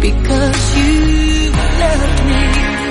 because you left me.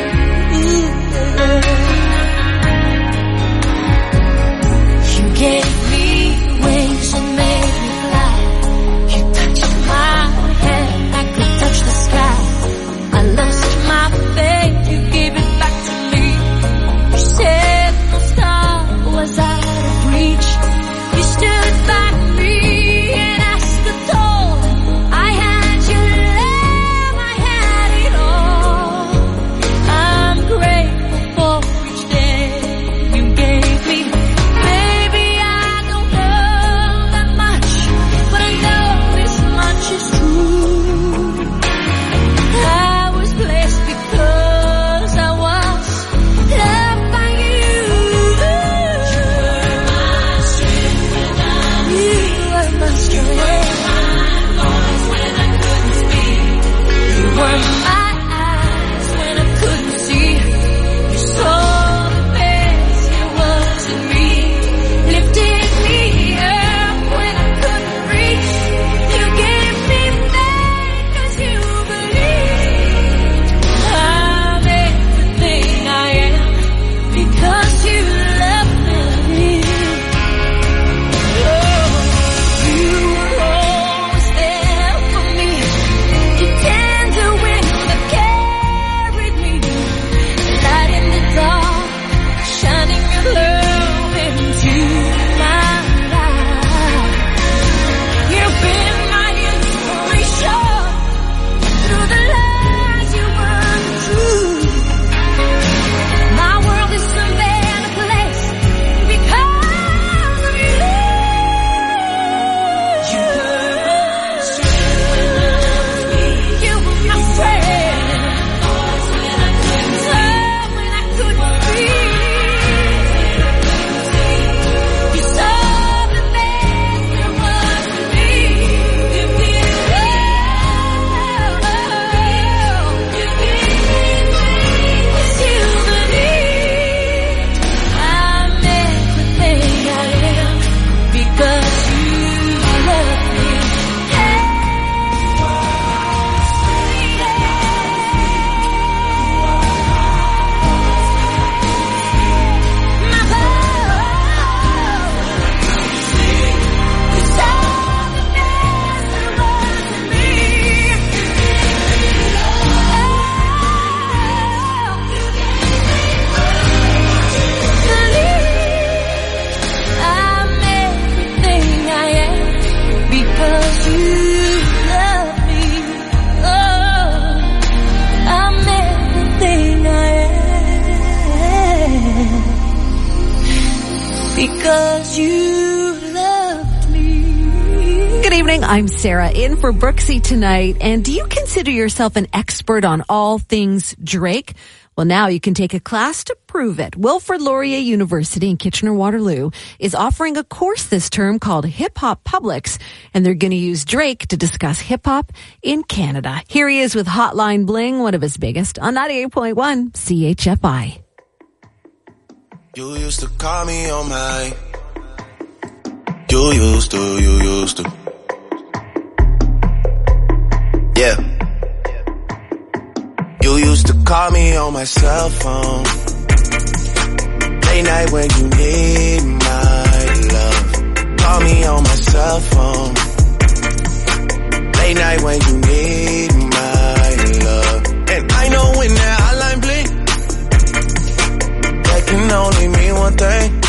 You gave me wings and made me fly. You touched my hand, I could touch the sky. I lost my faith, you gave it back to me. You said no star was out of reach. You stood by me and I stood tall. I had your love, I had it all. I'm grateful for each day you gave me. Baby, I don't know that much, but I know this much is true. I was blessed because I was loved by you. You were my strength when I couldn't speak. You were my eyes when I couldn't see. You saw the best there was in me, lifted me up when I couldn't reach. You gave me faith 'cause you believed. I'm everything I am because you love me. You were always there for me. Your tender wind that carried me, light in the dark, shining your love into my life. You've been my inspiration through the lies you weren't true. My world is a better place because of you. You were my strength when I was weak. You were my friend when I couldn't talk, when I couldn't speak. You saw the best there was in me. You did love. You gave me faith 'cause you believed. I'm everything I am because you love me. My love, you saw the best there was in me. I'm everything I am because you love me. Oh, I'm everything I am because you love me. Good evening, I'm Sarah, in for Brooksy tonight. And do you consider yourself an expert on all things Drake? Well, now you can take a class to prove it. Wilfrid Laurier University in Kitchener-Waterloo is offering a course this term called Hip Hop Publics, and they're going to use Drake to discuss hip hop in Canada. Here he is with Hotline Bling, one of his biggest, on 98.1 CHFI. You used to call me on my. You used to. Yeah. You used to call me on my cell phone. Late night when you need my love. Call me on my cell phone. Late night when you need my love. And I know when that hotline blink, that can only mean one thing.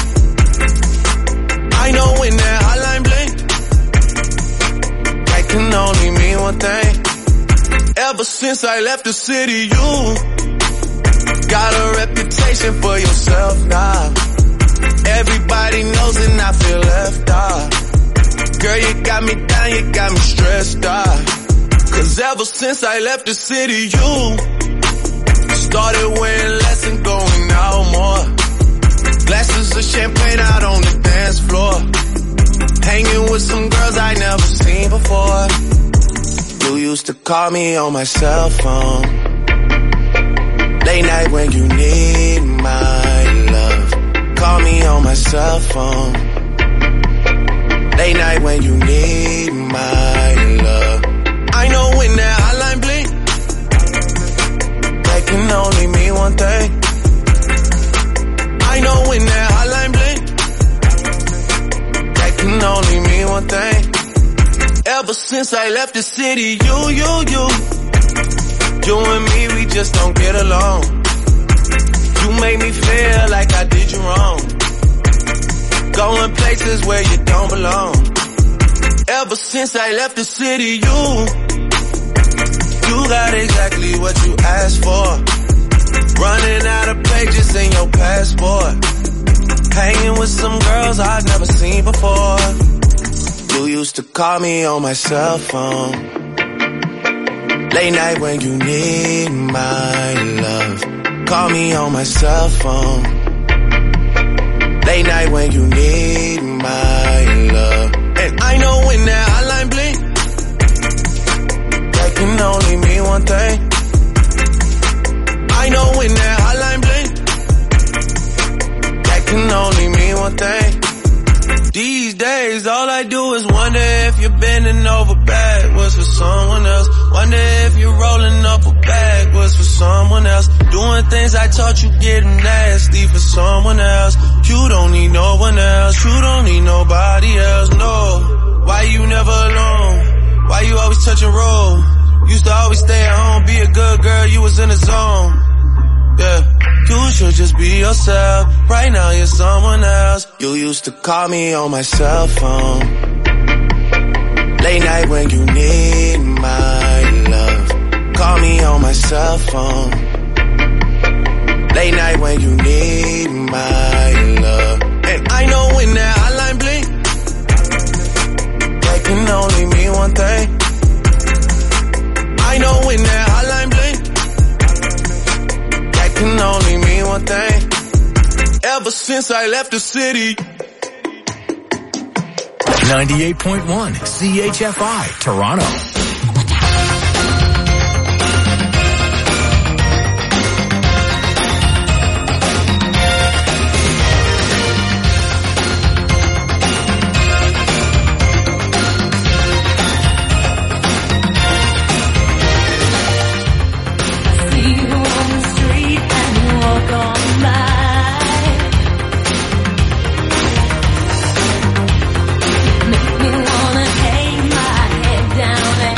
I know when that hotline blink, that can only mean one thing. Ever since I left the city, you got a reputation for yourself now. Everybody knows and I feel left out. Girl, you got me down, you got me stressed out. Cause ever since I left the city, you started wearing less and going out more. Glasses of champagne out on the dance floor. Hanging with some girls I never seen before. You used to call me on my cell phone. Late night when you need my love. Call me on my cell phone. Late night when you need my love. I know when that hotline blink, since I left the city, you and me, we just don't get along. You made me feel like I did you wrong. Going places where you don't belong. Ever since I left the city, you got exactly what you asked for. Running out of pages in your passport. Hanging with some girls I've never seen before. You used to call me on my cell phone. Late night when you need my love. Call me on my cell phone. Late night when you need my love. And I know when that hotline blink, that can only mean one thing. I know when that hotline blink, that can only mean one thing. These days, all I do is wonder if you're bending over backwards for someone else. Wonder if you're rolling up or backwards for someone else. Doing things I taught you getting nasty for someone else. You don't need no one else. You don't need nobody else, no. Why you never alone? Why you always touch and roll? Used to always stay at home, be a good girl, you was in the zone. Yeah, you should just be yourself. Right now you're someone else. You used to call me on my cell phone. Late night when you need my love. Call me on my cell phone. Late night when you need my love. And I know when that hotline blink, that can only mean one thing. I know when that hotline blink, that can only mean one thing. Ever since I left the city. 98.1 CHFI, Toronto. Make me wanna hang my head down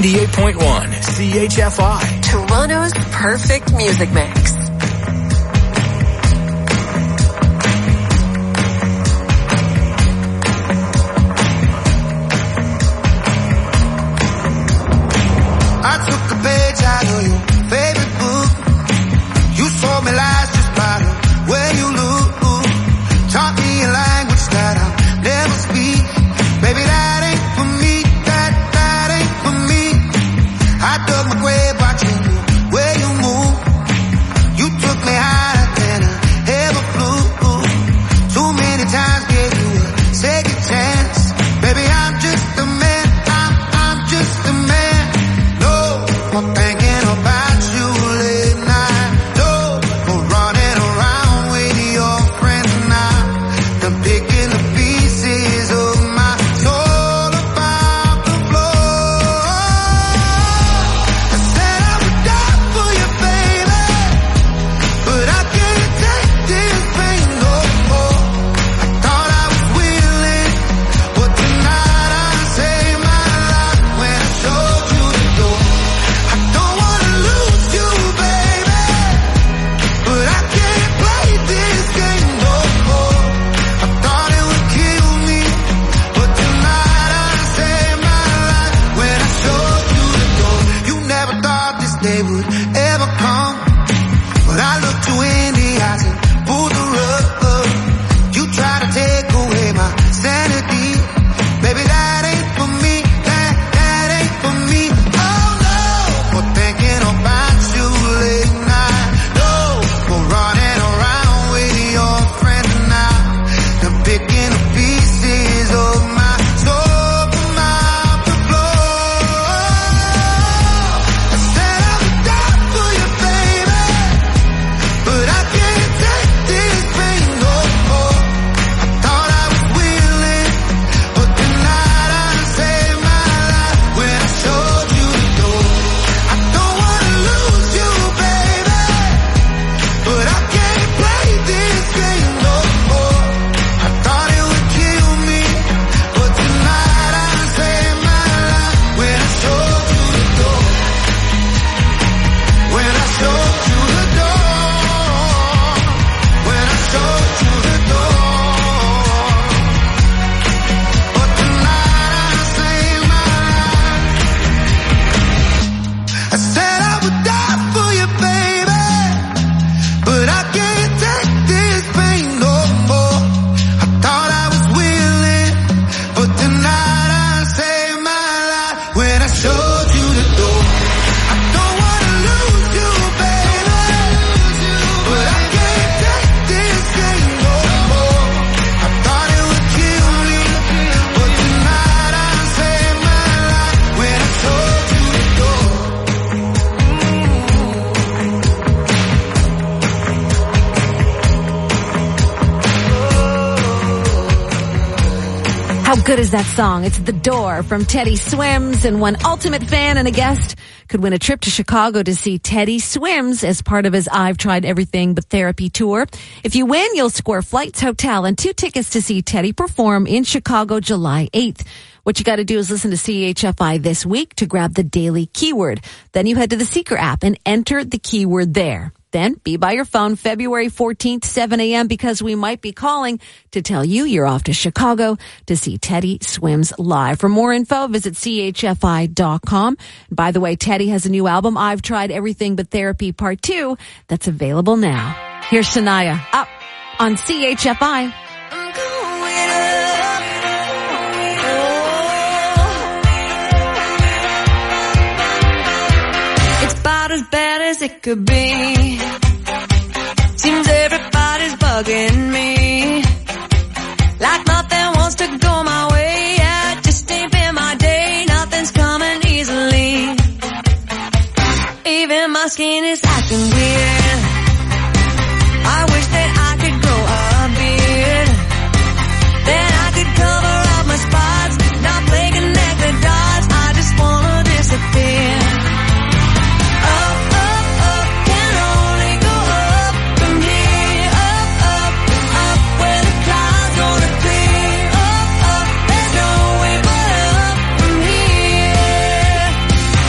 98.1 CHFI. Toronto's perfect music mix. I took a page out of your favorite book. You told me lies just by the way you look. Taught me a language that I'll never speak. Baby, that ain't for me. That ain't for me. I dug my grave watching the way you move. You took me higher than I ever flew. Too many times gave you a second chance. Baby, I'm just a man. I'm just a man. No more thinking about you late night. No more running around with your friends now. I'm picking the pieces of my soul about the floor. I said I would die for you, baby, but I can't take this pain no more. I thought I was willing, but tonight I saved my life when I showed you the door. I don't wanna lose you, baby, but I can't play this game no more. I thought it would kill me, but tonight I saved my life when I showed you the door. You never thought this day would ever come, but I looked you in the eyes and pulled the rug. You try to take away my sanity. Baby, that ain't for me. That ain't for me. Oh no, for thinking about you late night. No, for running around with your friends now. I'm picking the pieces of my soul from out the floor. I said I would die for you, baby, but I can't take this pain no more. I thought I was willing, but tonight I saved my life when I showed you the door. I don't wanna lose you, baby, but I can't play this game no more. I thought it would kill me, but tonight I saved my life when I showed you the door. When I showed you the door. When I showed you the door. But tonight I saved my life. I said I would die for you, baby, but I can't take this pain no more. I thought I was willing, but tonight I saved my life when I showed you the door. I don't wanna lose you, baby, but I can't take this pain no more. I thought it would kill me, but tonight I saved my life when I showed you the door. How good is that song? It's The Door from Teddy Swims, and one ultimate fan and a guest could win a trip to Chicago to see Teddy Swims as part of his I've Tried Everything But Therapy tour. If you win, you'll score flights, hotel, and 2 tickets to see Teddy perform in Chicago July 8th. What you got to do is listen to CHFI this week to grab the daily keyword. Then you head to the Seeker app and enter the keyword there. Then be by your phone February 14th, 7 a.m. because we might be calling to tell you you're off to Chicago to see Teddy Swims live. For more info, visit CHFI.com. By the way, Teddy has a new album, I've Tried Everything But Therapy Part 2, that's available now. Here's Shania, Up on CHFI. It's about as bad as it could be. Seems everybody's bugging me. Like nothing wants to go my way. Yeah, it just ain't been my day. Nothing's coming easily. Even my skin is acting weird. I wish that I could grow a beard. Then I could cover up my spots. Not play connect the dots. I just wanna disappear. Up, up, up, can only go up from here. Up, up, up, where the clouds gonna clear. Up, up, there's no way but up from here.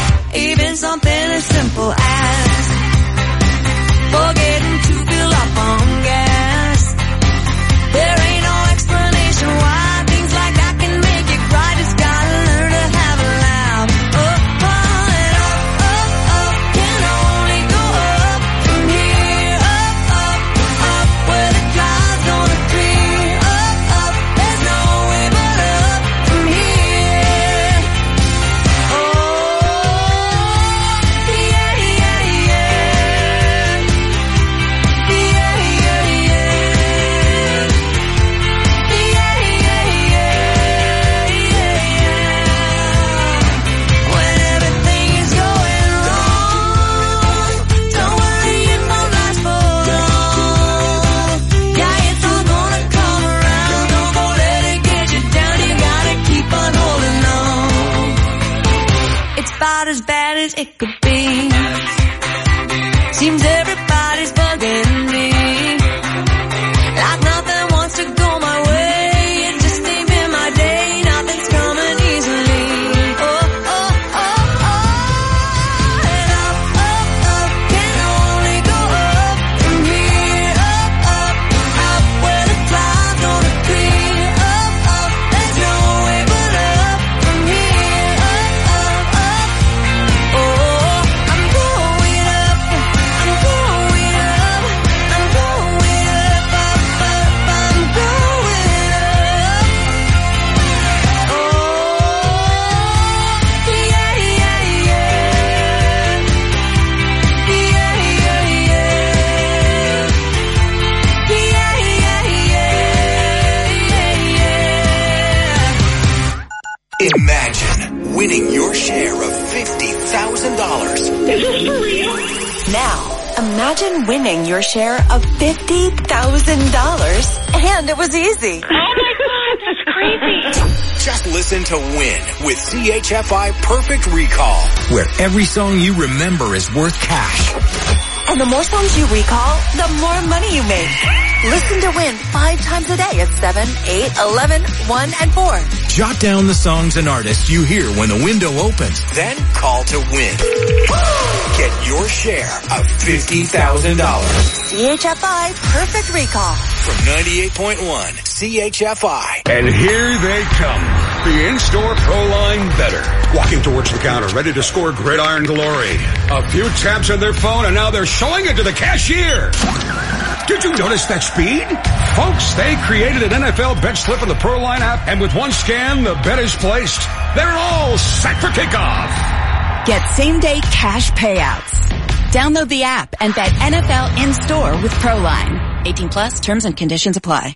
it could be. Seems everybody's bugging me. Like nothing wants to go my way. It just ain't been my day. Nothing's coming easily. Oh, oh, oh, oh. And up, up, up. Can only go up from here. Up, up, up. Where the clouds gonna clear. Up, up. There's no way but up from here. Up, up, up. Oh, I'm going up. I'm going up. I'm going up, up, up. I'm going up. Oh, yeah, yeah, yeah. Yeah, yeah, yeah. Yeah, yeah, yeah. Imagine winning your share of $50,000. Now, imagine winning your share of $50,000. And it was easy. Just listen to Win with CHFI Perfect Recall, where every song you remember is worth cash. And the more songs you recall, the more money you make. Listen to Win 5 times a day at 7, 8, 11, 1, and 4. Jot down the songs and artists you hear when the window opens. Then call to win. Get your share of $50,000. CHFI Perfect Recall. From 98.1 CHFI. And here they come. The in-store ProLine Better. Walking towards the counter, ready to score gridiron glory. A few taps on their phone and now they're showing it to the cashier. Did you notice that speed? Folks, they created an NFL bet slip in the ProLine app, and with one scan, the bet is placed. They're all set for kickoff. Get same-day cash payouts. Download the app and bet NFL in-store with ProLine. 18 plus, terms and conditions apply.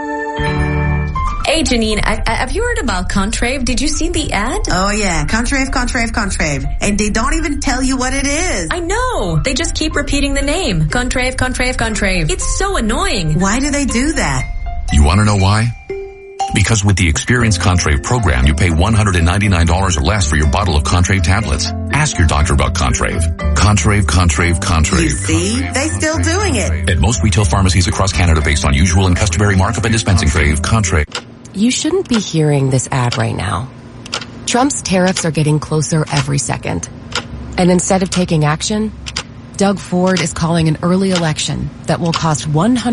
Hey, Janine, have you heard about Contrave? Did you see the ad? Oh, yeah. Contrave. And they don't even tell you what it is. I know. They just keep repeating the name. Contrave. It's so annoying. Why do they do that? You want to know why? Because with the Experience Contrave program, you pay $199 or less for your bottle of Contrave tablets. Ask your doctor about Contrave. Contrave. You see? They still doing it. At most retail pharmacies across Canada based on usual and customary markup and dispensing Contrave. You shouldn't be hearing this ad right now. Trump's tariffs are getting closer every second. And instead of taking action, Doug Ford is calling an early election that will cost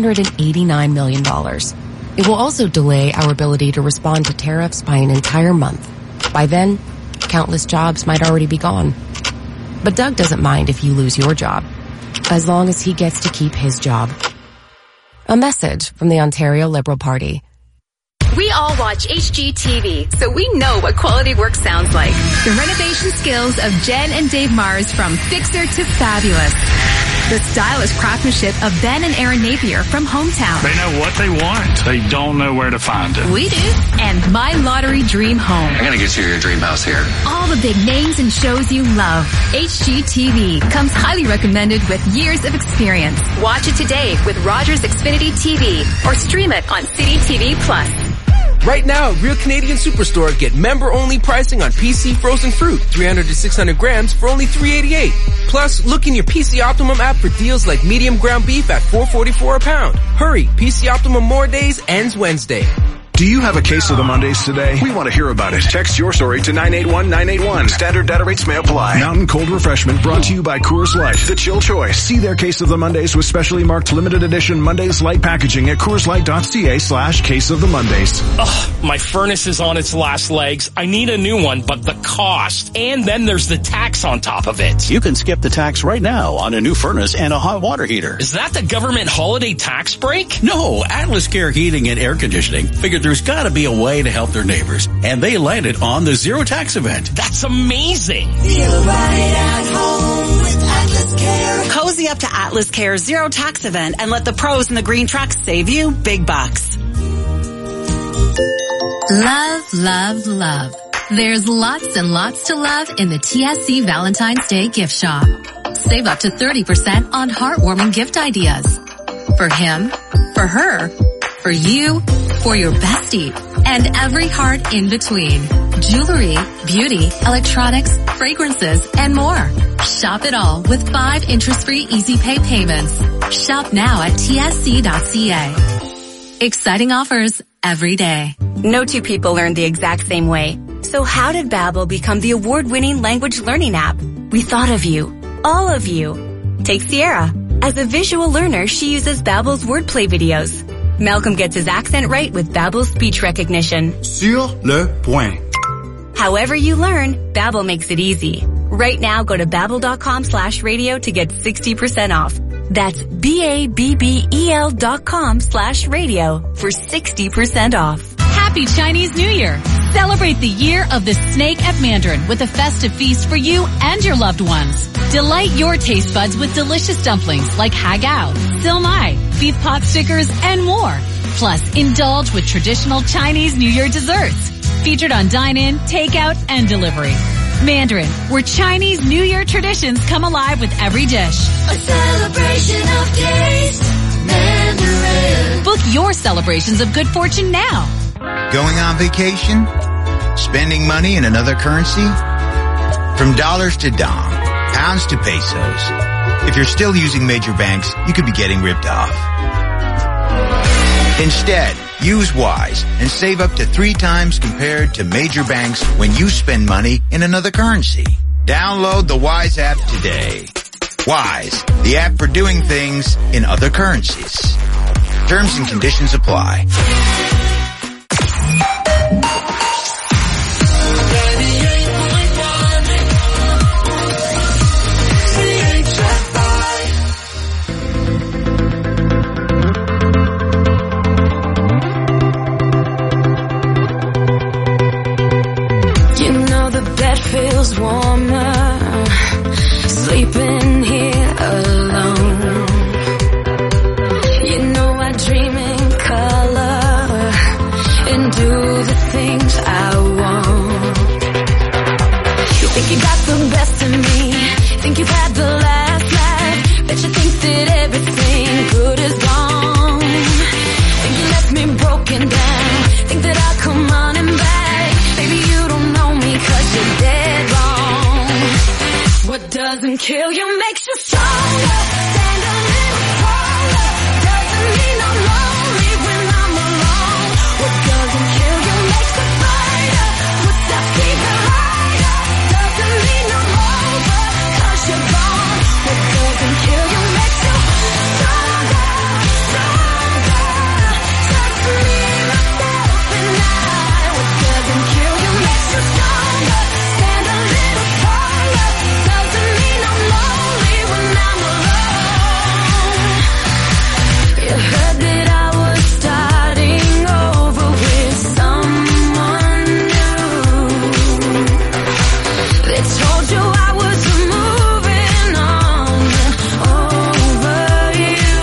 $189 million. It will also delay our ability to respond to tariffs by an entire month. By then, countless jobs might already be gone. But Doug doesn't mind if you lose your job, as long as he gets to keep his job. A message from the Ontario Liberal Party. We all watch HGTV, so we know what quality work sounds like. The renovation skills of Jen and Dave Mars from Fixer to Fabulous. The stylish craftsmanship of Ben and Aaron Napier from Hometown. They know what they want. They don't know where to find it. We do. And My Lottery Dream Home. I'm gonna get you your dream house here. All the big names and shows you love. HGTV comes highly recommended with years of experience. Watch it today with Rogers Xfinity TV or stream it on City TV Plus. Right now at Real Canadian Superstore, get member-only pricing on PC frozen fruit, 300 to 600 grams for only $3.88. Plus, look in your PC Optimum app for deals like medium ground beef at $4.44 a pound. Hurry, PC Optimum More Days ends Wednesday. Do you have a case of the Mondays today? We want to hear about it. Text your story to 981-981. Standard data rates may apply. Mountain Cold Refreshment brought to you by Coors Light. The chill choice. See their case of the Mondays with specially marked limited edition Mondays Light packaging at CoorsLight.ca/case of the Mondays. Ugh, my furnace is on its last legs. I need a new one, but the cost. And then there's the tax on top of it. You can skip the tax right now on a new furnace and a hot water heater. Is that the government holiday tax break? No, Atlas Care Heating and Air Conditioning figured there's gotta be a way to help their neighbors, and they landed on the Zero Tax event. That's amazing. Feel right at home with Atlas Care. Cozy up to Atlas Care's Zero Tax event and let the pros in the green trucks save you big bucks. Love. There's lots and lots to love in the TSC Valentine's Day gift shop. Save up to 30% on heartwarming gift ideas. For him, for her, for you, for your bestie, and every heart in between. Jewelry, beauty, electronics, fragrances, and more. Shop it all with 5 interest-free easy pay payments. Shop now at tsc.ca. Exciting offers every day. No two people learn the exact same way. So how did Babbel become the award-winning language learning app? We thought of you. All of you. Take Sierra. As a visual learner, she uses Babbel's wordplay videos. Malcolm gets his accent right with Babbel's speech recognition. Sur le point. However you learn, Babbel makes it easy. Right now, go to babbel.com/radio to get 60% off. That's BABBEL.com/radio for 60% off. Happy Chinese New Year! Celebrate the year of the snake at Mandarin with a festive feast for you and your loved ones. Delight your taste buds with delicious dumplings like hagao, silmai, beef pot stickers, and more. Plus, indulge with traditional Chinese New Year desserts. Featured on dine-in, takeout, and delivery. Mandarin, where Chinese New Year traditions come alive with every dish. A celebration of taste. Mandarin. Book your celebrations of good fortune now. Going on vacation? Spending money in another currency? From dollars to dong, pounds to pesos. If you're still using major banks, you could be getting ripped off. Instead, use Wise and save up to 3 times compared to major banks when you spend money in another currency. Download the Wise app today. Wise, the app for doing things in other currencies. Terms and conditions apply. Feels warmer, sleeping here alone. You know I dream in color and do the things I want. You think you got the best of me, think you've had the last laugh, bet you think that everything good is gone. Think you left me broken down, think that I'll come running back. Baby, you don't know me 'cause you're dead wrong. What doesn't kill you makes you stronger. Stand a little taller. Doesn't mean I'm lonely when I'm alone. What doesn't kill you makes you fighter. Footsteps keep it lighter. Doesn't mean I'm over 'cause you're gone. What doesn't kill you makes you stronger, stronger. Trust me, myself and I. What doesn't kill you makes you stronger. Stand a little taller. Doesn't mean I'm lonely when I'm alone. You heard that I was starting over with someone new. They told you I was moving on over you.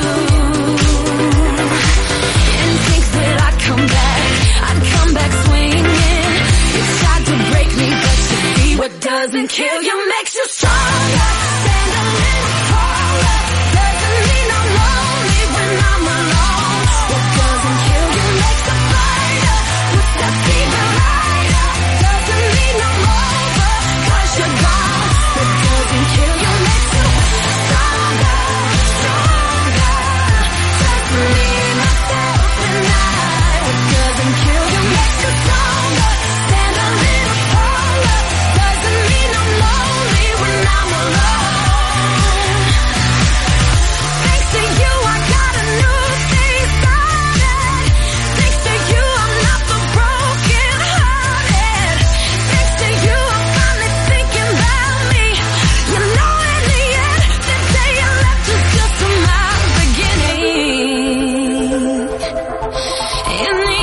You didn't think that I'd come back swinging. You tried to break me, but you see what doesn't kill you makes you stronger. Stand a little taller. Doesn't mean I'm lonely when I'm alone. What doesn't kill you makes a fighter. Footsteps keep it lighter. Doesn't mean I'm over 'cause you're gone. What doesn't kill you makes you stronger, stronger. Trust me, myself and I. What doesn't kill you makes you stronger. Stand a little taller. Doesn't mean I'm lonely when I'm alone. Thanks to you, I got a new thing started. Thanks to you, I'm not the broken hearted. Thanks to you, I'm finally thinking about me. You know, in the end, the day you left was just my beginning. In the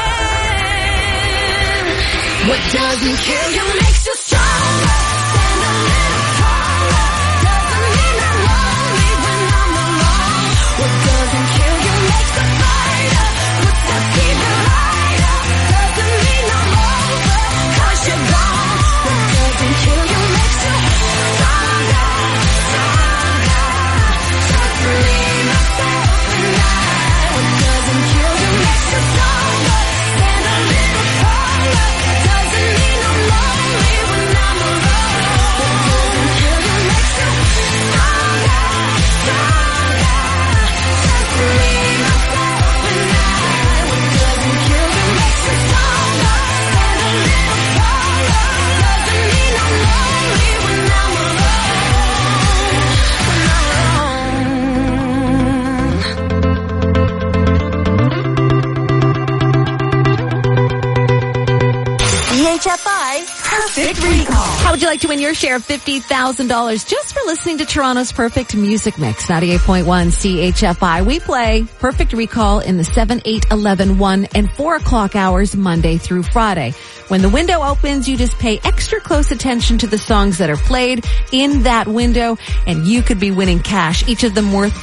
end, what doesn't kill you makes you stronger. Stand a little taller. Doesn't mean I'm lonely when I'm alone. What doesn't kill you makes a fighter. Footsteps keep it lighter. Doesn't mean I'm over 'cause you're gone. What doesn't kill you makes you stronger, stronger. Trust me, myself and I. What doesn't kill you makes you stronger. Stand a little taller. Doesn't mean I'm like to win your share of $50,000 just for listening to Toronto's Perfect Music Mix, 98.1 CHFI. We play Perfect Recall in the 7, 8, 11, 1, and 4 o'clock hours Monday through Friday. When the window opens, you just pay extra close attention to the songs that are played in that window, and you could be winning cash, each of them worth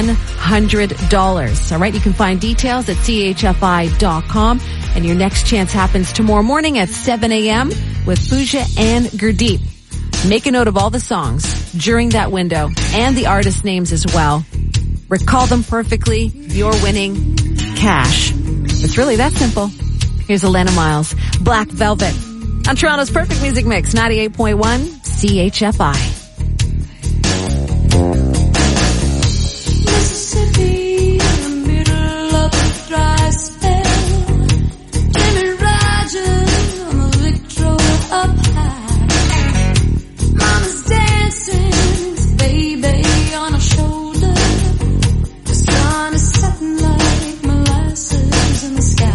$100. All right, you can find details at chfi.com, and your next chance happens tomorrow morning at 7 a.m. with Pooja and Gurdeep. Make a note of all the songs during that window and the artist names as well. Recall them perfectly. You're winning cash. It's really that simple. Here's Elena Miles, Black Velvet, on Toronto's Perfect Music Mix, 98.1 CHFI. Mississippi, in the middle of the dry spell. Jimmy Rogers on the Victrola up high. Mama's dancing, baby on her shoulder. The sun is setting like molasses in the sky.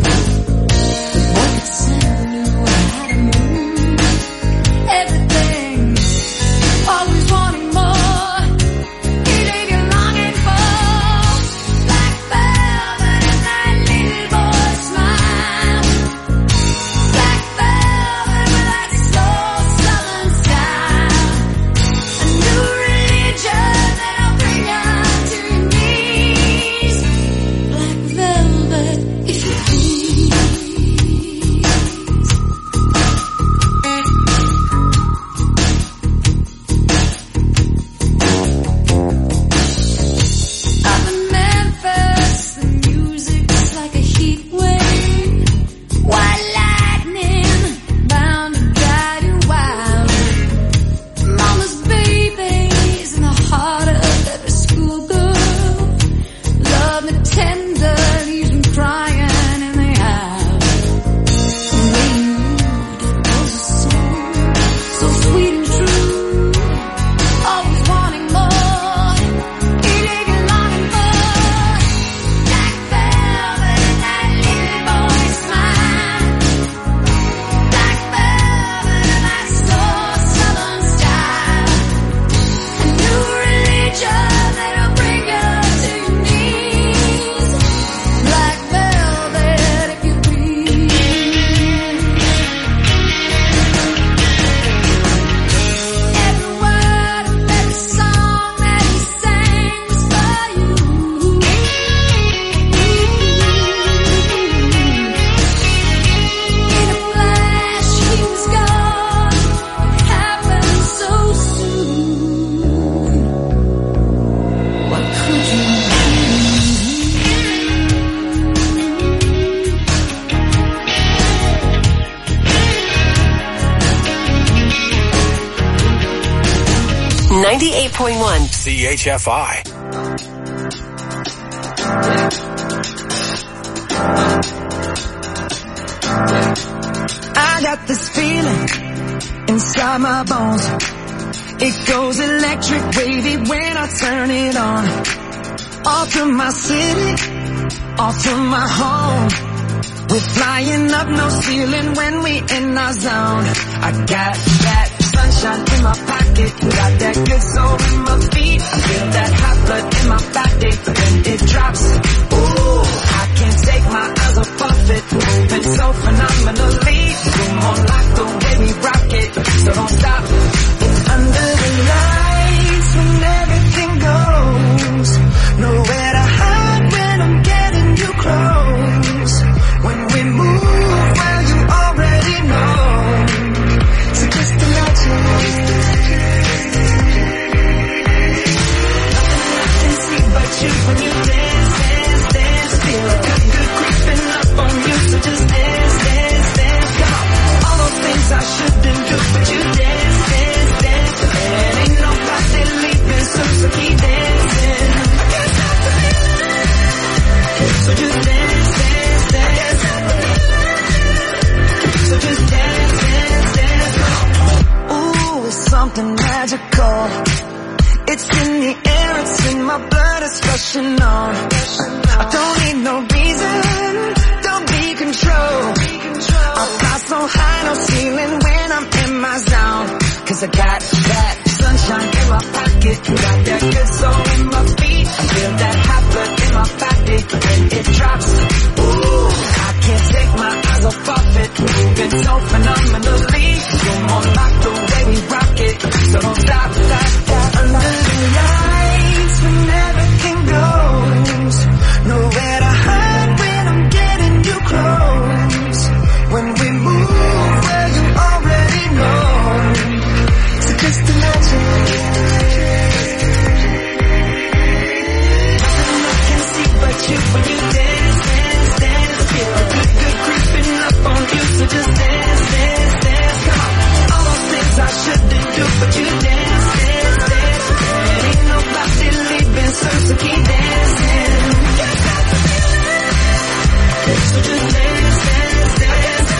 CHFI. I got this feeling inside my bones. It goes electric wavy when I turn it on. Off from my city, off from my home. We're flying up, no ceiling when we in our zone. I got that sunshine in my pocket, got that good soul in my feet. I feel that hot blood in my body when it drops. Ooh, I can't take my eyes off it. Moving so phenomenally. Come on, like the way we rock it, so don't stop. It's under the lights when everything goes. Nowhere to hide when I'm getting you close. When we move, well, you already know. So just imagine. But you, when you dance, dance, dance, feel a good creeping up on you. So just dance, dance, dance, come on. All those things I shouldn't do, but you dance, dance, dance, and ain't nobody leaving soon, so keep dancing. I can't stop the feeling, so just dance, dance, dance. So just dance, dance, dance, come on. Ooh, it's something magical. It's in the air, it's in my blood, it's rushing on. I don't need no reason, don't be control. I fly so high, no ceiling when I'm in my zone. 'cause I got that sunshine in my pocket, got that good soul in my feet. I feel that hot blood in my body when it drops. Ooh, I can't take my eyes off of it, moving so phenomenally. You're more like the way we rock it, so don't stop, stop, stop. Under the lights when everything goes, nowhere to hide when I'm getting you close. When we move, well, you already know. So just imagine. Nothing I can see but you when you dance, dance, dance. Feel a good, good creeping up on you. So just dance, dance, dance. Come on. All those things I shouldn't do, but you dance, dance, dance. And ain't nobody leaving, so keep dancing. So just dance, dance, dance.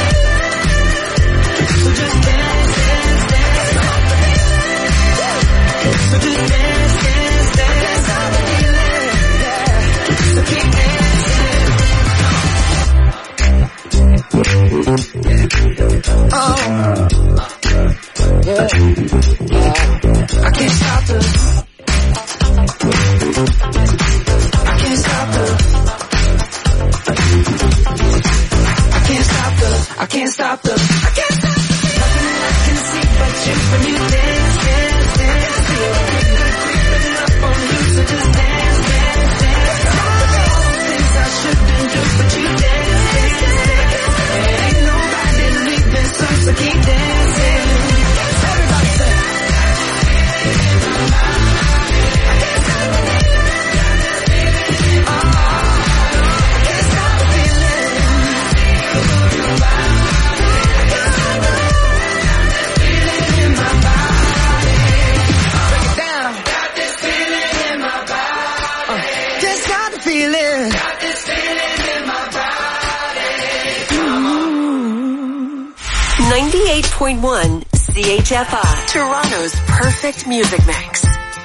So just dance, dance, dance. So just dance, dance, dance. So keep dancing. Oh, yeah, yeah. I can't stop the. I can't stop the. I can't stop the. I can't stop the. I can't stop the. Nothing I can see but you when you dance, dance, dance. Feel a good, good creeping up on you, so just dance, dance, dance. All those things I shouldn't do, but you dance, dance, dance. And ain't nobody leaving, so keep dancing. Everybody say. Just got the feeling. Got this feeling in my body. 98.1 CHFI, Toronto's perfect music mix.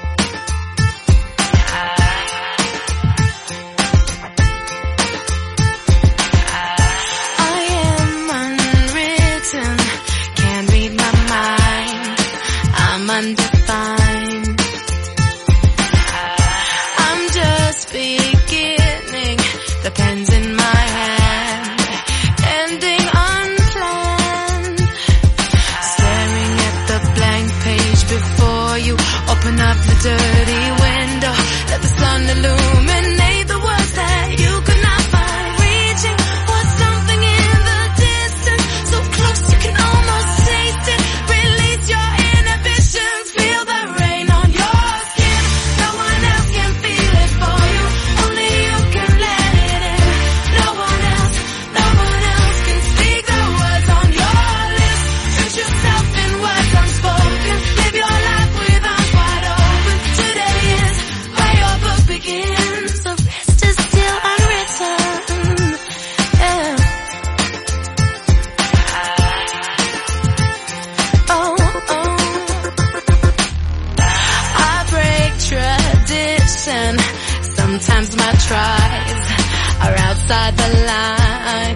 I am unwritten, can't read my mind. I'm undefined. I'm just beginning, the pen's in my hand, ending unplanned. Staring at the blank page before you, open up the dirty window, let the sun illuminate the words that you could not find. Reaching for something in the distance, so close you can almost taste it. Release your inhibitions, feel the rain on your skin. No one else can feel it for you, only you can let it in. No one else can speak the words on your lips. Treat yourself in words unspoken, live your life with arms wide open. Today is where your book begins, the rest is still unwritten. Yeah. Oh, oh. I break tradition. Sometimes my tries are outside the line.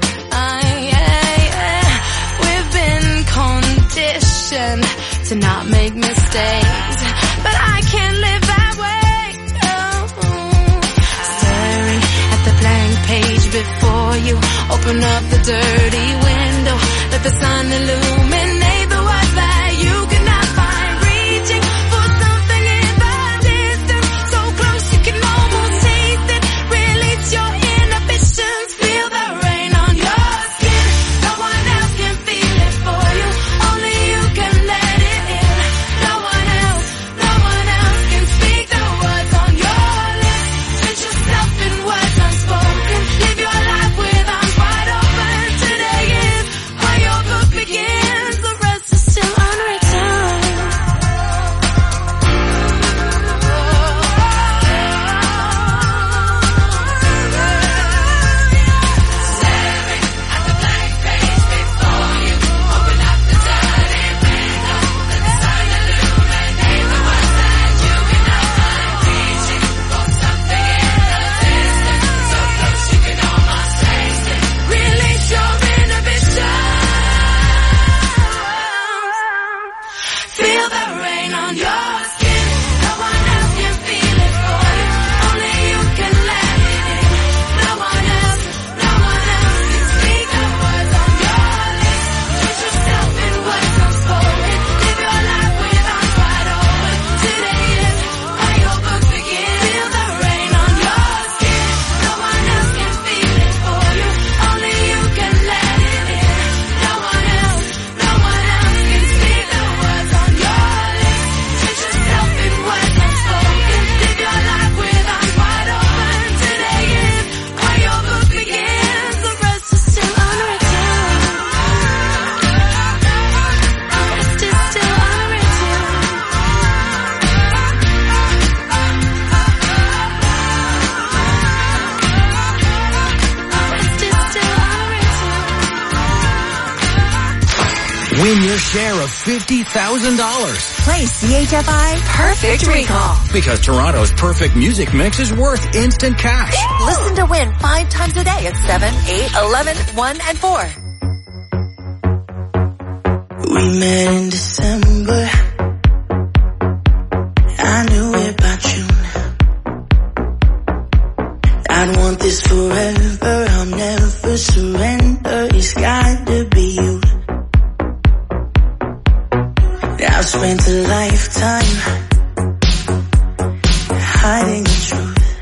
We've been conditioned to not make mistakes, but I can't live that way. Oh. Staring at the blank page before you, open up the dirty window, let the sun illuminate the words that you cannot find. Reaching for something in the distance, so close you can almost taste it. Release your inhibitions, feel the rain on your skin. No one else can feel it for you, only you can let it in. No one else Win your share of $50,000. Play CHFI Perfect Recall. Because Toronto's perfect music mix is worth instant cash. Listen to win 5 times a day at 7, 8, 11, 1, and 4. We met in December. I knew it by June. I'd want this forever. I'll never surrender. It's got to be you. I've spent a lifetime hiding the truth,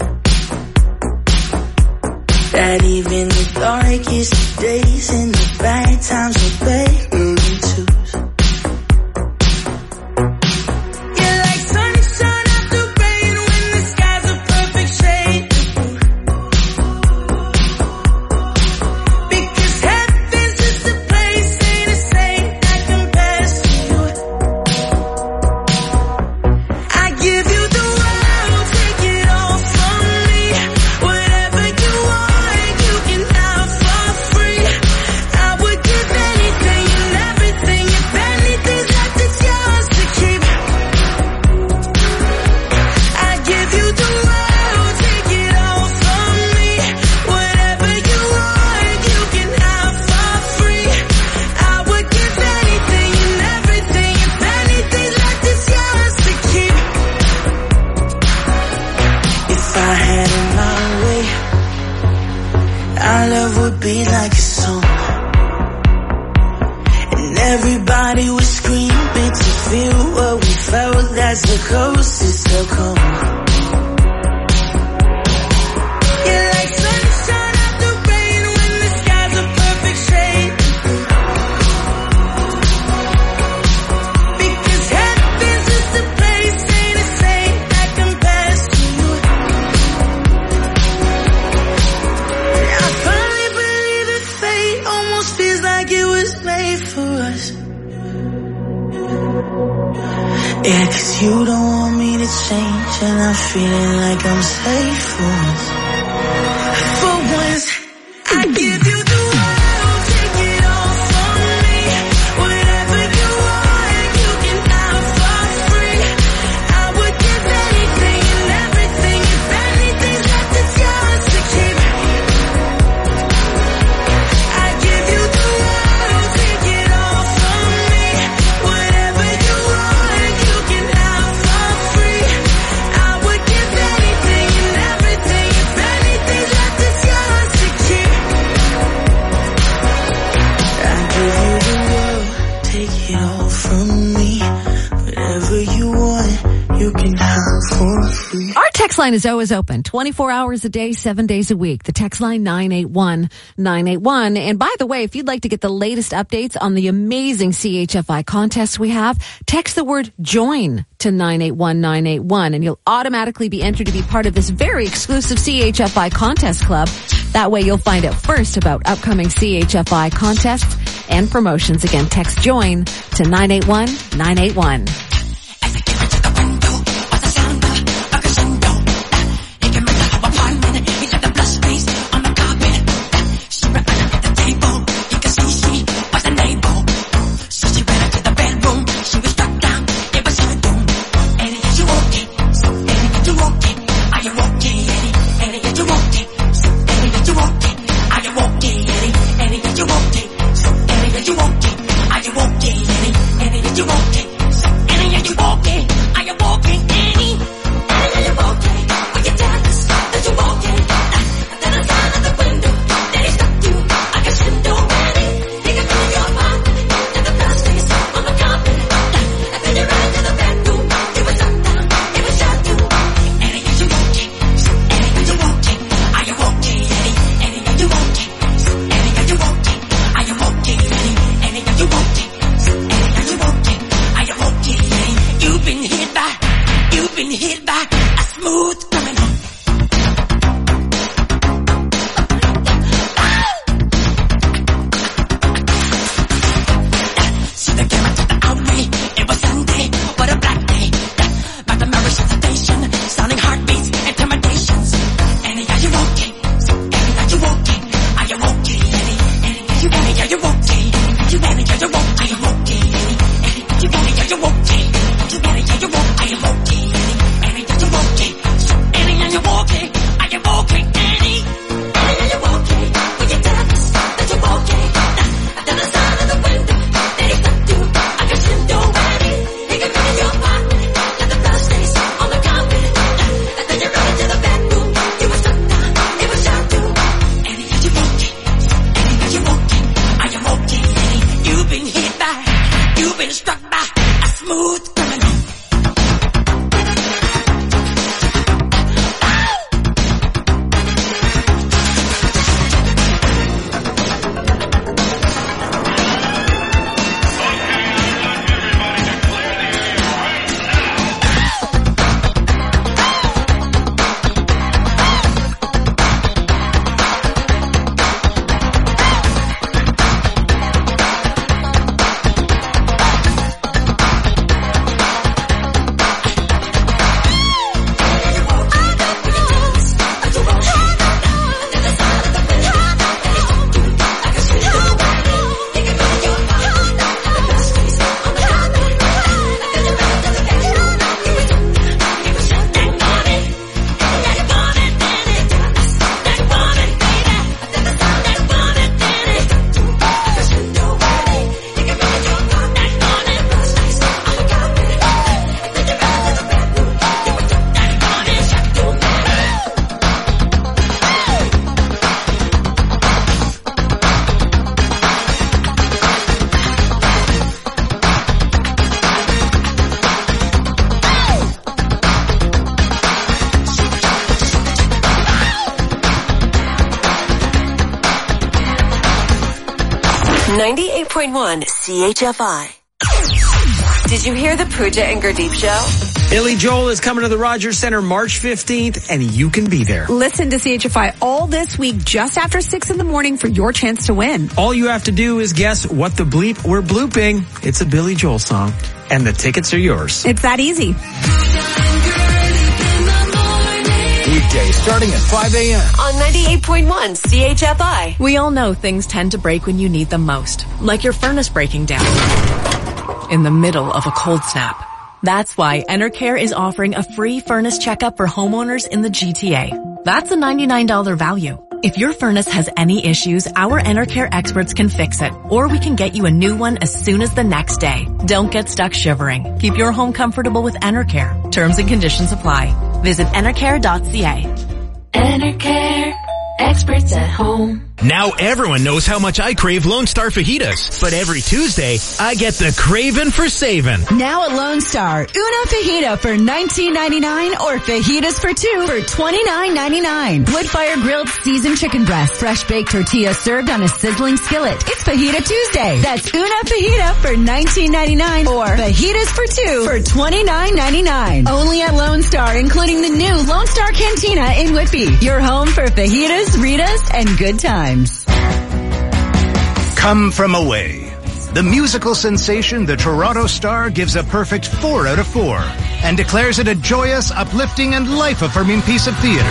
that even the darkest days and the bad times are better than twos. You're like sunshine after rain when the sky's a perfect shade of blue. Because heaven's just a place, ain't a saint that compares to you. I give you the world, take it all from me. Whatever you want, you can have for free. I would give anything and everything. If anything's left, it's yours to keep. I give you the world, take it all from me. Whatever you want, you can have for free. I would give anything and everything. If anything's left, it's yours to keep. If I had it my way, our love would be like a song, and everybody would scream it to feel what we felt. That's the closest they'll come. You're like sunshine after rain when the sky's a perfect shade of blue. Because heaven's just a place, ain't a saint that compares to you. I finally believe in fate, almost feels like it was made for us. Yeah, 'cause you don't want me to change, and I'm feeling like I'm safe for once. For once, I give you the world, take it all from me. Whatever you want, you can have for free. I would give anything and everything. If anything's left, it's yours to keep. I give you the world, take it all from me. Whatever you want, you can have for free. I would give anything and everything. If anything's left, it's yours to keep. I give you the world, take it all from me. Whatever you want, you can have for free. Our text line is always open, 24 hours a day, 7 days a week. The text line 981-981. And by the way, if you'd like to get the latest updates on the amazing CHFI contests we have, text the word JOIN to 981-981 and you'll automatically be entered to be part of this very exclusive CHFI contest club. That way you'll find out first about upcoming CHFI contests and promotions. Again, text JOIN to 981-981. You won't 98.1 CHFI. Did you hear the Pooja and Gurdeep show? Billy Joel is coming to the Rogers Center March 15th, and you can be there. Listen to CHFI all this week just after 6 in the morning for your chance to win. All you have to do is guess what the bleep we're blooping. It's a Billy Joel song, and the tickets are yours. It's that easy. Weekdays starting at 5 a.m. on 98.1 CHFI. We all know things tend to break when you need them most, like your furnace breaking down in the middle of a cold snap. That's why Enercare is offering a free furnace checkup for homeowners in the GTA. That's a $99 value. If your furnace has any issues, our Enercare experts can fix it, or we can get you a new one as soon as the next day. Don't get stuck shivering. Keep your home comfortable with Enercare. Terms and conditions apply. Visit enercare.ca. Enercare. Experts at home. Now everyone knows how much I crave Lone Star fajitas, but every Tuesday, I get the craving for saving. Now at Lone Star, una fajita for $19.99 or fajitas for two for $29.99. Wood-fire grilled seasoned chicken breast, fresh baked tortilla served on a sizzling skillet. It's Fajita Tuesday. That's una fajita for $19.99 or fajitas for two for $29.99. Only at Lone Star, including the new Lone Star Cantina in Whitby. Your home for fajitas, Ritas, and good times. Come From Away. The musical sensation The Toronto Star gives a perfect 4 out of 4 and declares it a joyous, uplifting, and life-affirming piece of theater.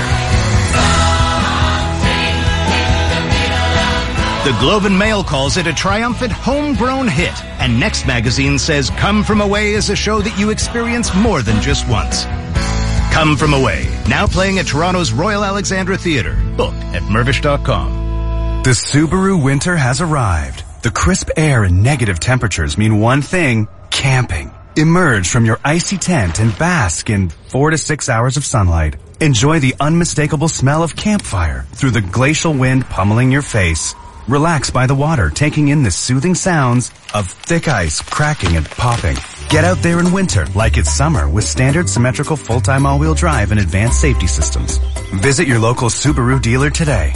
The Globe and Mail calls it a triumphant homegrown hit, and Next Magazine says Come From Away is a show that you experience more than just once. Come From Away, now playing at Toronto's Royal Alexandra Theatre. Book at Mirvish.com. The Subaru winter has arrived. The crisp air and negative temperatures mean one thing: camping. Emerge from your icy tent and bask in 4 to 6 hours of sunlight. Enjoy the unmistakable smell of campfire through the glacial wind pummeling your face. Relax by the water, taking in the soothing sounds of thick ice cracking and popping. Get out there in winter like it's summer with standard symmetrical full-time all-wheel drive and advanced safety systems. Visit your local Subaru dealer today.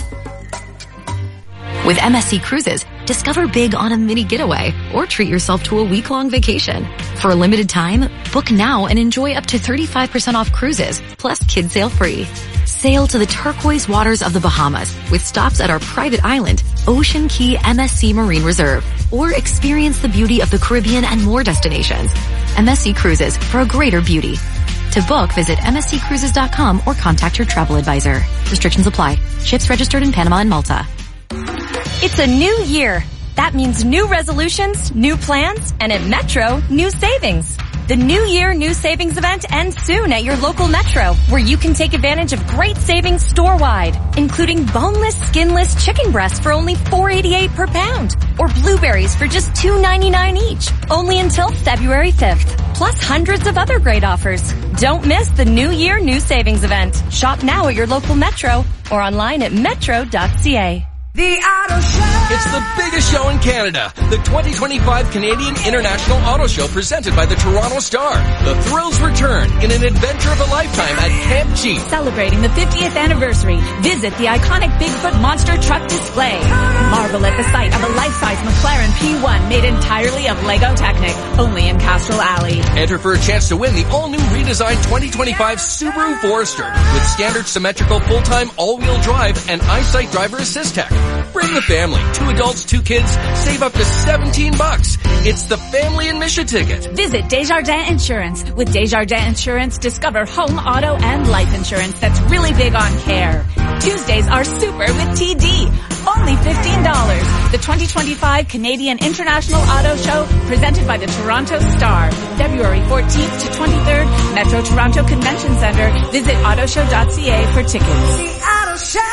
With MSC Cruises, discover big on a mini getaway or treat yourself to a week-long vacation. For a limited time, book now and enjoy up to 35% off cruises, plus kids sail free. Sail to the turquoise waters of the Bahamas with stops at our private island, Ocean Key MSC Marine Reserve, or experience the beauty of the Caribbean and more destinations. MSC Cruises, for a greater beauty. To book, visit msccruises.com or contact your travel advisor. Restrictions apply. Ships registered in Panama and Malta. It's a new year. That means new resolutions, new plans, and at Metro, new savings. The New Year New Savings event ends soon at your local Metro, where you can take advantage of great savings store-wide, including boneless, skinless chicken breasts for only $4.88 per pound, or blueberries for just $2.99 each, only until February 5th, plus hundreds of other great offers. Don't miss the New Year New Savings event. Shop now at your local Metro or online at metro.ca. The Auto Show! It's the biggest show in Canada. The 2025 Canadian International Auto Show presented by the Toronto Star. The thrills return in an adventure of a lifetime at Camp Jeep. Celebrating the 50th anniversary, visit the iconic Bigfoot Monster Truck display. Marvel at the sight of a life-size McLaren P1 made entirely of Lego Technic, only in Castrol Alley. Enter for a chance to win the all-new redesigned 2025 Subaru Forester with standard symmetrical full-time all-wheel drive and EyeSight driver assist tech. Bring the family. 2 adults, 2 kids. Save up to $17. It's the Family and Mission ticket. Visit Desjardins Insurance. With Desjardins Insurance, discover home, auto, and life insurance that's really big on care. Tuesdays are super with TD. Only $15. The 2025 Canadian International Auto Show, presented by the Toronto Star. February 14th to 23rd, Metro Toronto Convention Center. Visit autoshow.ca for tickets. The Auto Show!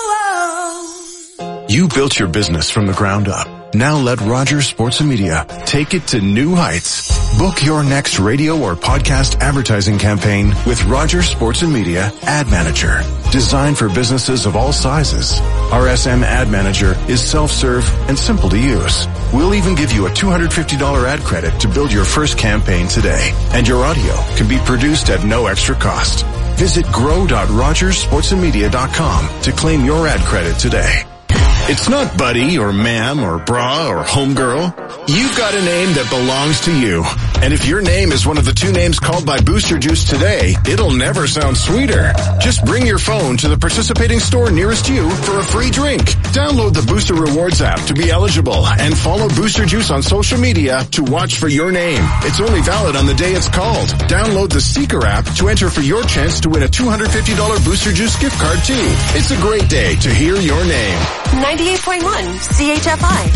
You built your business from the ground up. Now let Rogers Sports and Media take it to new heights. Book your next radio or podcast advertising campaign with Rogers Sports and Media Ad Manager. Designed for businesses of all sizes, RSM Ad Manager is self-serve and simple to use. We'll even give you a $250 ad credit to build your first campaign today. And your audio can be produced at no extra cost. Visit grow.rogersportsandmedia.com to claim your ad credit today. It's not buddy or ma'am or bra or homegirl. You've got a name that belongs to you. And if your name is one of the 2 names called by Booster Juice today, it'll never sound sweeter. Just bring your phone to the participating store nearest you for a free drink. Download the Booster Rewards app to be eligible and follow Booster Juice on social media to watch for your name. It's only valid on the day it's called. Download the Seeker app to enter for your chance to win a $250 Booster Juice gift card too. It's a great day to hear your name. 98.1 CHFI.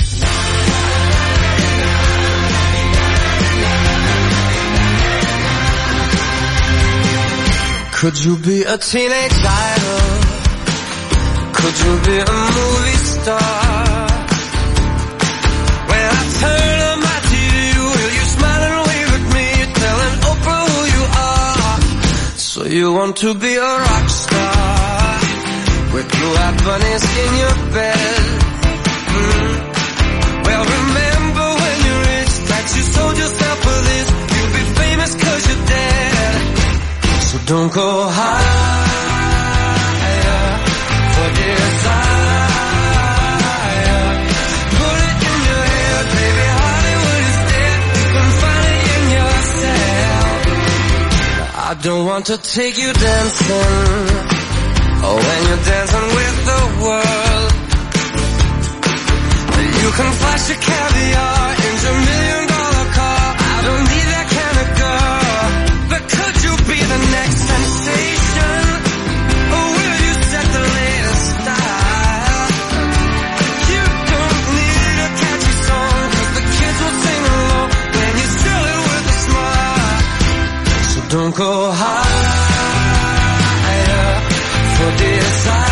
Could you be a teenage idol? Could you be a movie star? When I turn on my TV, will you smile and wave at me, telling Oprah who you are? So you want to be a rock star with blue-eyed bunnies in your bed? Well, remember when you're rich that you sold yourself for this. You'll be famous 'cause you're dead. So don't go higher for desire. Put it in your head, baby, Hollywood is dead. You can find it in yourself. I don't want to take you dancing, oh, when you're dancing with the world. You can flash your caviar in your $1 million car. I don't need that kind of girl. But could you be the next sensation? Or will you set the latest style? You don't need a catchy song, 'cause the kids will sing along when you sell it with a smile. So don't go higher for desire.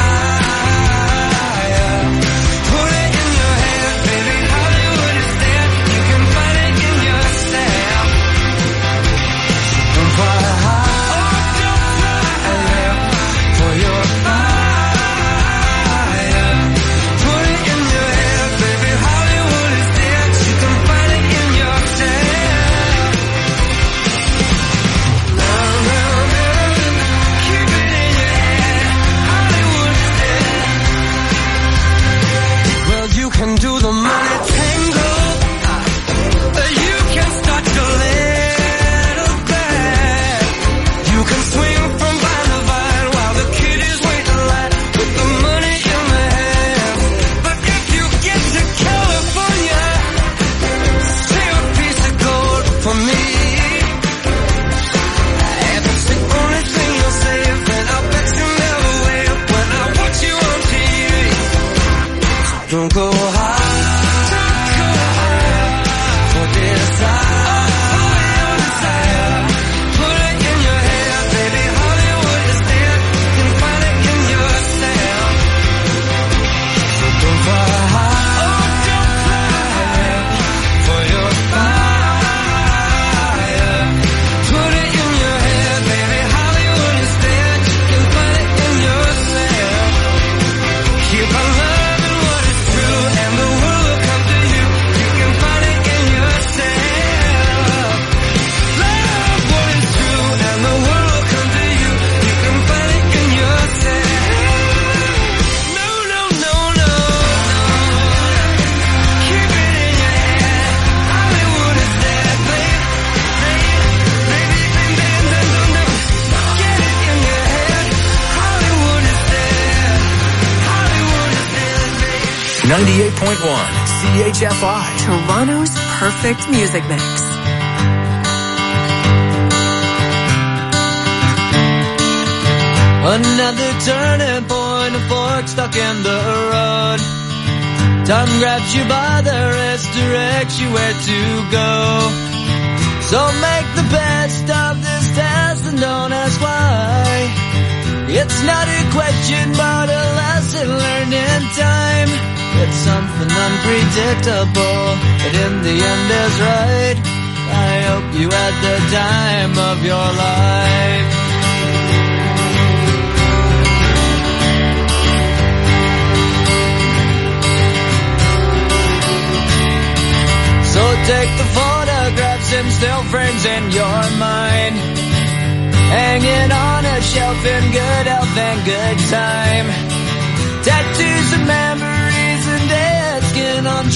Can do the money tango. You can start your little band. You can swing from vine to vine while the kid is waiting line with the money in the hand. But if you get to California, save a piece of gold for me. If it's the only thing you'll save, then I bet you never will when I put you on TV. Don't go CHFI, Toronto's perfect music mix. Another turning point, a fork stuck in the road. Time grabs you by the wrist, directs you where to go. So make the best of this test and don't ask why. It's not a question but a lesson learned in time. It's something unpredictable, but in the end is right. I hope you had the time of your life. So take the photographs and still frames in your mind, hanging on a shelf in good health and good time. Tattoos and memories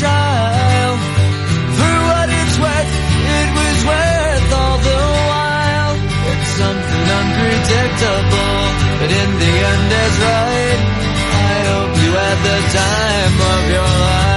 trial. For what it's worth, it was worth all the while. It's something unpredictable, but in the end it's right. I hope you had the time of your life.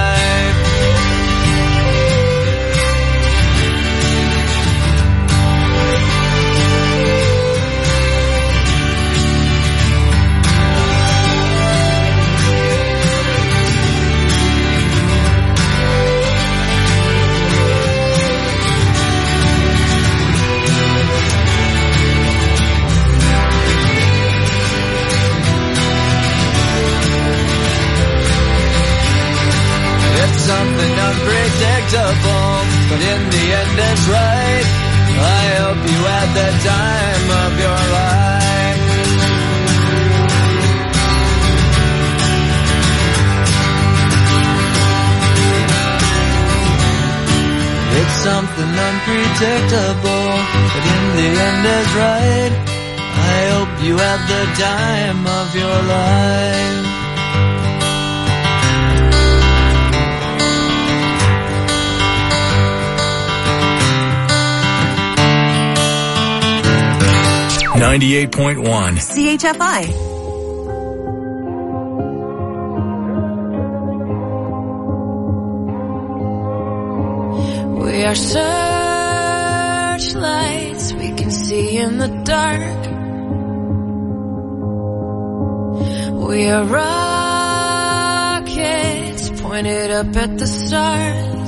Something unpredictable, but in the end it's right. I hope you had the time of your life. It's something unpredictable, but in the end it's right. I hope you had the time of your life. .1 CHFI. We are searchlights we can see in the dark. We are rockets pointed up at the stars.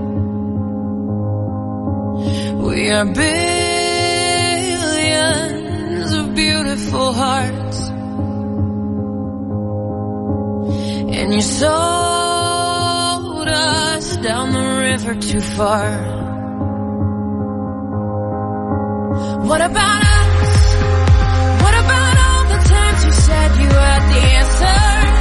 We are billions of beautiful hearts. And you sold us down the river too far. What about us? What about all the times you said you had the answers?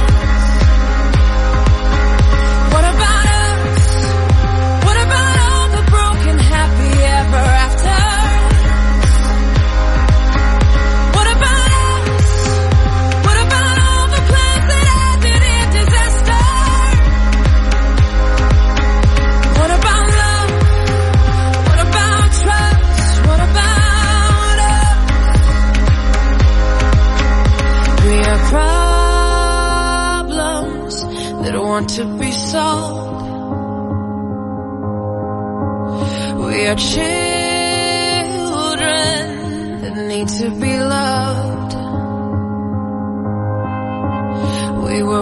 What about us? What about all the broken happy ever after? What about us? What about all the plans that ended in disaster? What about love? What about trust? What about us? We are problems that want to be solved. We are children that need to be loved. We were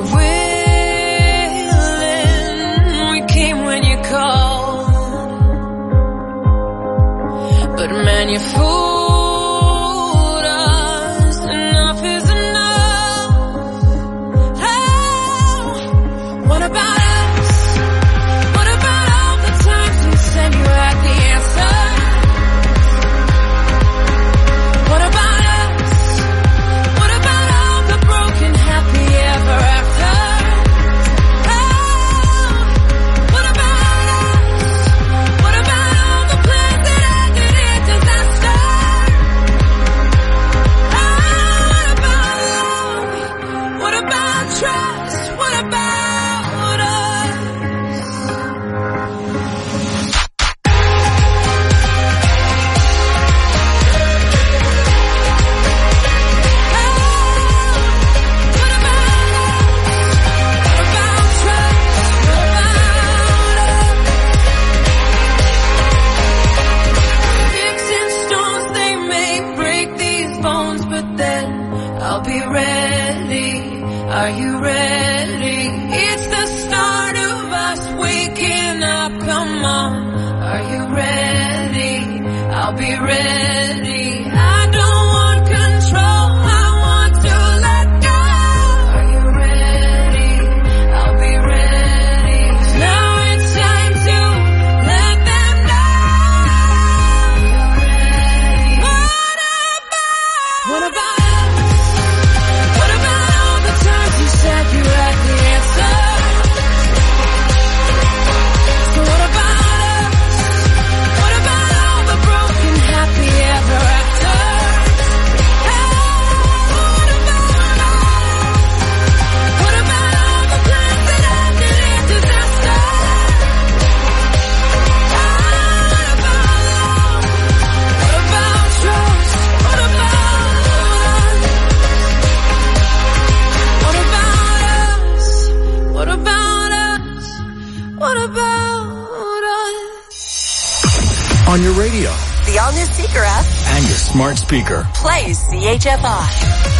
willing, we came when you called. But man, you fooled us, enough is enough. Oh, what about us? What about all the times you said you had the answer? What about us? What about all the broken happy ever after? Oh, what about us? What about all the plans that ended in disaster? Oh, what about love? What about trust? What about us? Fixing stones, they may break these bones, but then I'll be ready. Are you ready? It's the start of us waking up. Come on, are you ready? I'll be ready. I don't want control, I want to let go. Are you ready? I'll be ready. Now it's time to let them know. You're ready. What about us? What about all the times you said you had the answer? So what about us? What about all the broken happy ever after? Seeker app. And your smart speaker. Play CHFI.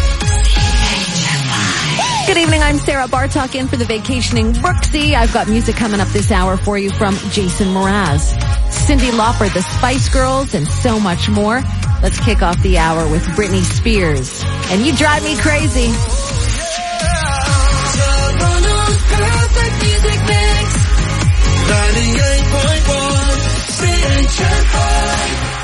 Good evening, I'm Sarah Bartok in for the vacationing Brooksy. I've got music coming up this hour for you from Jason Mraz, Cyndi Lauper, the Spice Girls, and so much more. Let's kick off the hour with Britney Spears. And You Drive Me Crazy. Toronto's perfect music mix. 98.1 CHFI.